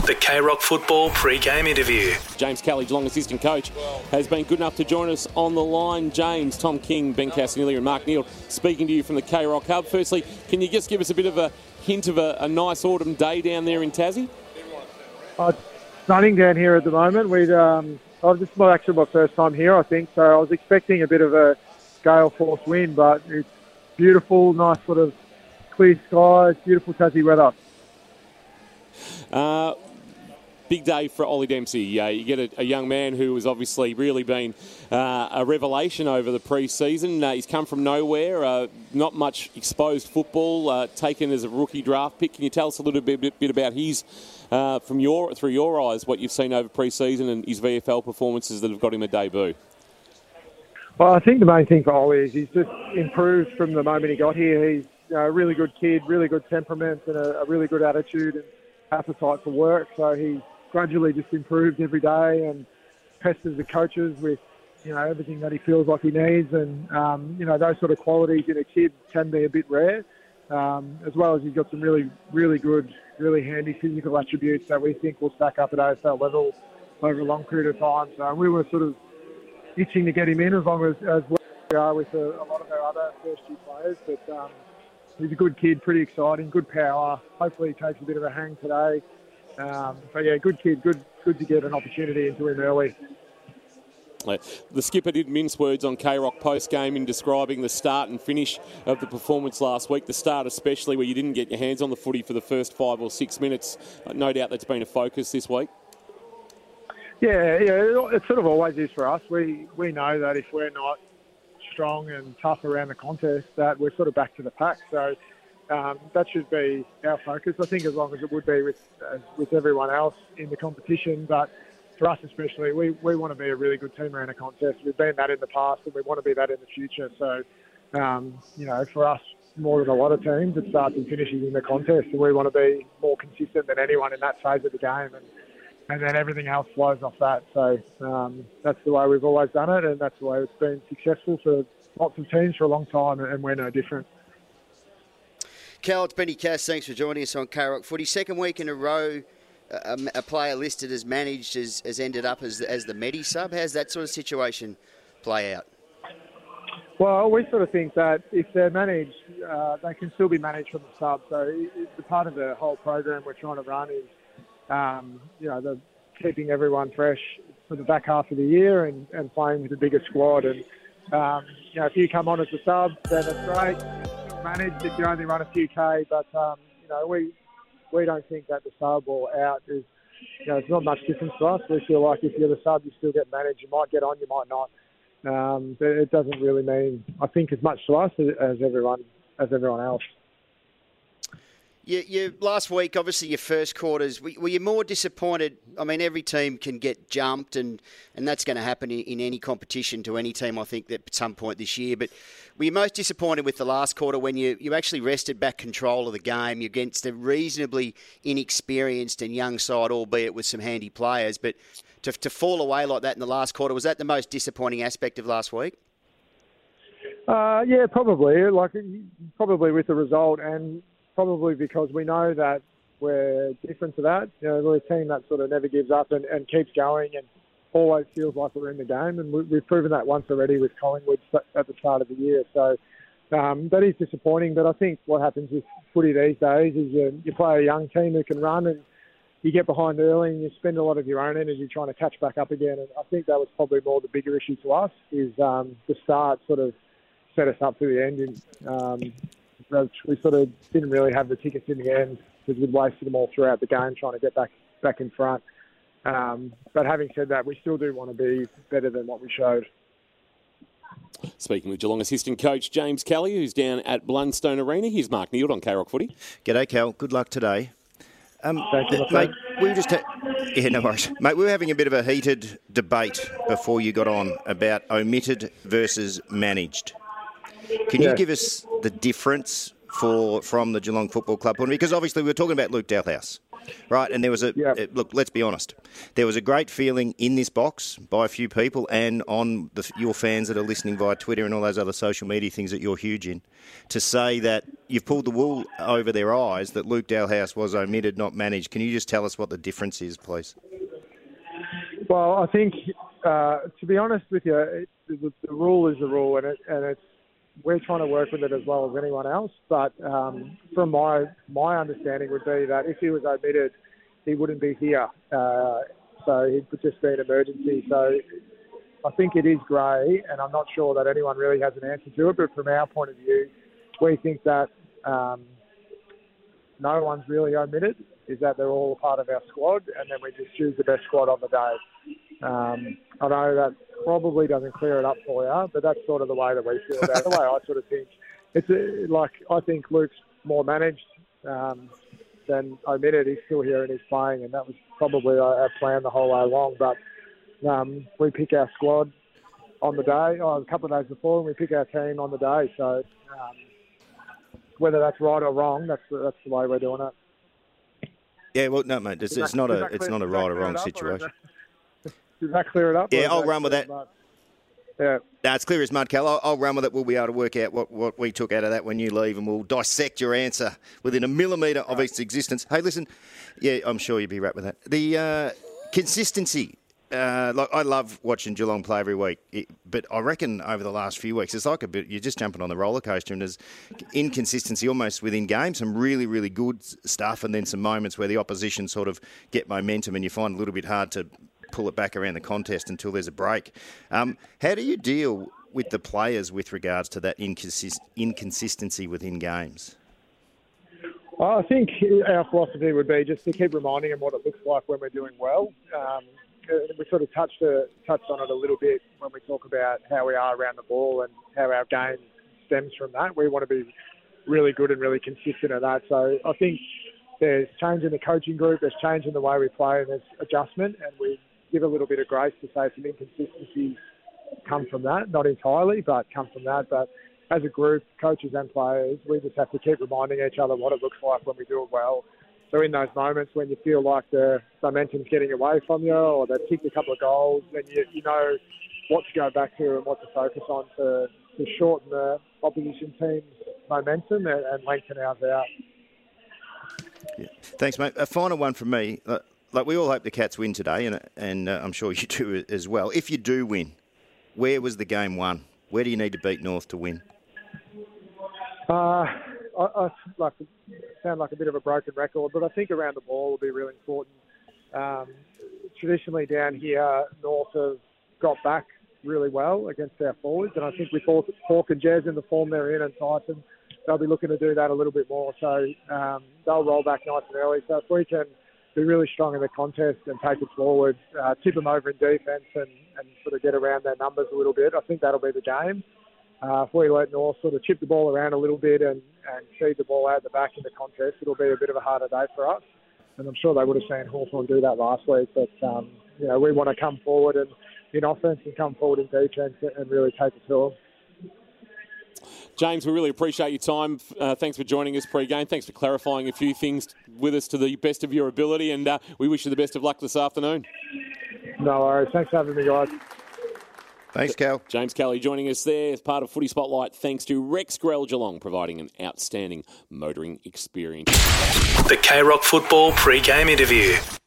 The K-Rock Football pre-game interview. James Kelly, Geelong assistant coach, has been good enough to join us on the line. James, Tom King, Ben Castanilli and Mark Neal speaking to you from the K-Rock Hub. Firstly, can you just give us a bit of a hint of a nice autumn day down there in Tassie? It's sunning down here at the moment. This is actually my first time here, I think, so I was expecting a bit of a gale force wind, but it's beautiful, nice sort of clear skies, beautiful Tassie weather. Big day for Ollie Dempsey. You get a young man who has obviously really been a revelation over the pre-season. He's come from nowhere, not much exposed football, taken as a rookie draft pick. Can you tell us a little bit about his, through your eyes, what you've seen over pre-season and his VFL performances that have got him a debut? Well, I think the main thing for Ollie is he's just improved from the moment he got here. He's a really good kid, really good temperament and a really good attitude and appetite for work. So he's gradually just improved every day and pesters the coaches with, everything that he feels like he needs. And, those sort of qualities in a kid can be a bit rare, as well as he's got some really, really good, really handy physical attributes that we think will stack up at AFL level over a long period of time. So we were sort of itching to get him in as long as we are with a lot of our other first-year players. But he's a good kid, pretty exciting, good power. Hopefully he takes a bit of a hang today. Good kid, good to get an opportunity into him early. The skipper did mince words on K-Rock post-game in describing the start and finish of the performance last week, the start especially where you didn't get your hands on the footy for the first 5 or 6 minutes. No doubt that's been a focus this week. Yeah, it sort of always is for us. We know that if we're not strong and tough around the contest, that we're sort of back to the pack. So that should be our focus. I think as long as it would be with everyone else in the competition, but for us especially, we want to be a really good team around a contest. We've been that in the past and we want to be that in the future. So, for us, more than a lot of teams, it starts and finishes in the contest, and we want to be more consistent than anyone in that phase of the game. And then everything else flows off that. So that's the way we've always done it, and that's the way it's been successful for lots of teams for a long time, and we're no different. Cal, it's Benny Cass. Thanks for joining us on K-Rock Footy. Second week in a row, a player listed as managed has ended up as the Medi sub. How's that sort of situation play out? Well, we sort of think that if they're managed, they can still be managed from the sub. So the part of the whole program we're trying to run is, the keeping everyone fresh for the back half of the year and playing with a bigger squad. And, if you come on as a sub, then it's great. Managed if you only run a few K, but, we don't think that the sub or out is, it's not much difference to us. We feel like if you're the sub, you still get managed. You might get on, you might not. It doesn't really mean, I think, as much to us as everyone else. You last week, obviously, your first quarters, were you more disappointed? I mean, every team can get jumped, and that's going to happen in any competition to any team, I think, that at some point this year. But were you most disappointed with the last quarter when you actually wrested back control of the game against a reasonably inexperienced and young side, albeit with some handy players? But to fall away like that in the last quarter, was that the most disappointing aspect of last week? Yeah, probably. Probably with the result, and probably because we know that we're different to that. We're a team that sort of never gives up and keeps going and always feels like we're in the game. And we've proven that once already with Collingwood at the start of the year. So that is disappointing. But I think what happens with footy these days is you play a young team who can run, and you get behind early and you spend a lot of your own energy trying to catch back up again. And I think that was probably more the bigger issue to us is the start sort of set us up to the end. We sort of didn't really have the tickets in the end because we'd wasted them all throughout the game trying to get back in front. But having said that, we still do want to be better than what we showed. Speaking with Geelong assistant coach James Kelly, who's down at Blundstone Arena. Here's Mark Neal on K-Rock Footy. G'day, Cal. Good luck today. Thank you, mate. No worries, mate. We were having a bit of a heated debate before you got on about omitted versus managed. Can you give us the difference from the Geelong Football Club point? Because obviously we were talking about Luke Dalhouse Right, and there was look, let's be honest. There was a great feeling in this box by a few people and on your fans that are listening via Twitter and all those other social media things that you're huge in, to say that you've pulled the wool over their eyes that Luke Dalhouse was omitted, not managed. Can you just tell us what the difference is, please? Well, I think, to be honest with you, the rule is the rule, and it's we're trying to work with it as well as anyone else. But from my understanding would be that if he was omitted, he wouldn't be here. So it would just be an emergency. So I think it is grey, and I'm not sure that anyone really has an answer to it. But from our point of view, we think that no one's really omitted, is that they're all part of our squad, and then we just choose the best squad on the day. I know that probably doesn't clear it up for you, but that's sort of the way that we feel about it. The way I sort of think. It's I think Luke's more managed than omitted. He's still here and he's playing, and that was probably our plan the whole way along. But we pick our squad on the day, a couple of days before, and we pick our team on the day. So whether that's right or wrong, that's the way we're doing it. Yeah, well, no, mate, it's not a right or wrong situation. Does that clear it up? Yeah, I'll run with that. Yeah. No, it's clear as mud, Cal. I'll run with it. We'll be able to work out what we took out of that when you leave, and we'll dissect your answer within a millimetre of its existence. Hey, listen, yeah, I'm sure you'd be right with that. The consistency. I love watching Geelong play every week, but I reckon over the last few weeks, it's like a bit, you're just jumping on the roller coaster, and there's inconsistency almost within games, some really, really good stuff, and then some moments where the opposition sort of get momentum and you find it a little bit hard to pull it back around the contest until there's a break. How do you deal with the players with regards to that inconsistency within games? Well, I think our philosophy would be just to keep reminding them what it looks like when we're doing well. We sort of touched on it a little bit when we talk about how we are around the ball and how our game stems from that. We want to be really good and really consistent at that. So I think there's change in the coaching group, there's change in the way we play, and there's adjustment, and we give a little bit of grace to say some inconsistencies come from that. Not entirely, but come from that. But as a group, coaches and players, we just have to keep reminding each other what it looks like when we do it well. So in those moments when you feel like the momentum's getting away from you, or they've kicked a couple of goals, then you know what to go back to and what to focus on to shorten the opposition team's momentum and lengthen ours out. Yeah. Thanks, mate. A final one from me. Like, we all hope the Cats win today, and I'm sure you do as well. If you do win, where was the game won? Where do you need to beat North to win? I sound like a bit of a broken record, but I think around the ball will be really important. Traditionally down here, North have got back really well against our forwards, and I think with Hawk and Jez in the form they're in, and Tyson, they'll be looking to do that a little bit more. So they'll roll back nice and early. So if we can be really strong in the contest and take it forward, tip them over in defence and sort of get around their numbers a little bit, I think that'll be the game. If we let North sort of chip the ball around a little bit and feed the ball out the back in the contest, it'll be a bit of a harder day for us. And I'm sure they would have seen Hawthorn do that last week. But, we want to come forward and in offence and come forward in defence and really take it to them. James, we really appreciate your time. Thanks for joining us pre-game. Thanks for clarifying a few things with us to the best of your ability, and we wish you the best of luck this afternoon. No worries. Thanks for having me, guys. Thanks, Cal. James Kelly joining us there as part of Footy Spotlight, thanks to Rex Grell Geelong, providing an outstanding motoring experience. The K-Rock Football pre-game interview.